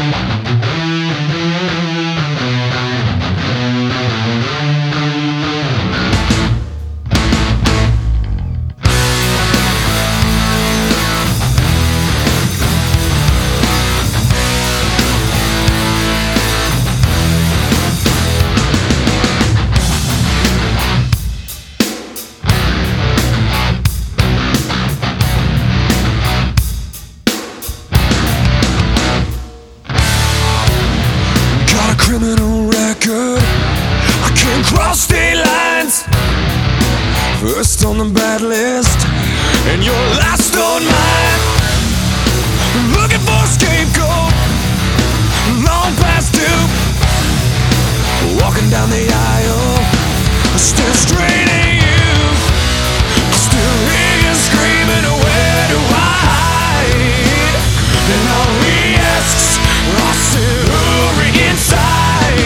Criminal record, I can't cross state lines. First on the bad list, and you're last on mine. Looking for a scapegoat, long past due. Walking down the aisle, still straight at you. Still hear you screaming, where do I hide? And all he asks are silvery inside.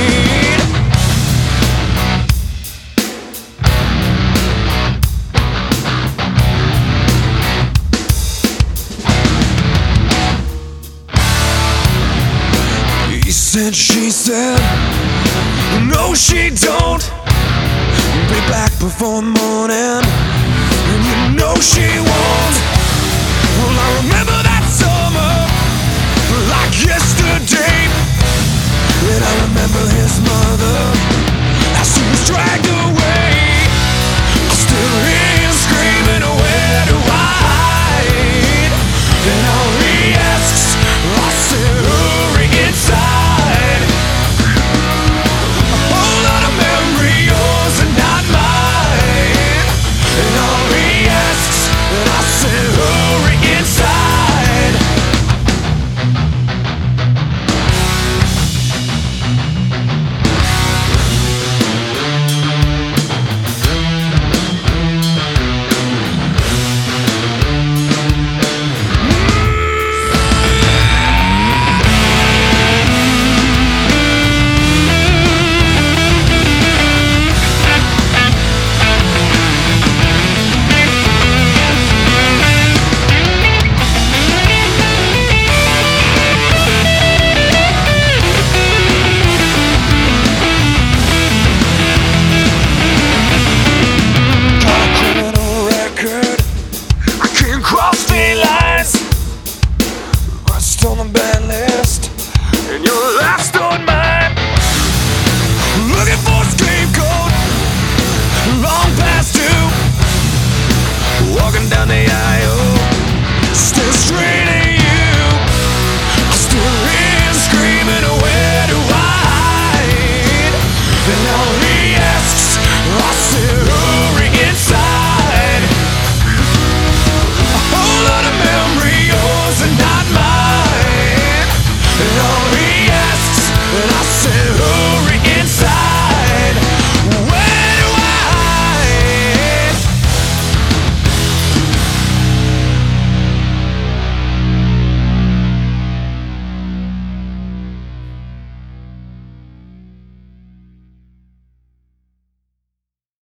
He said, she said, no she don't. Be back before morning, and you know she won't. Well, I remember that summer like yesterday, and I remember his mother as she was dragged away. I still hear you screaming, where do I hide? And all he asks are silvery inside. A whole lot of memory, yours and not mine. And all he asks are silvery inside. Cross the lines, first on the bad list, and you're last on my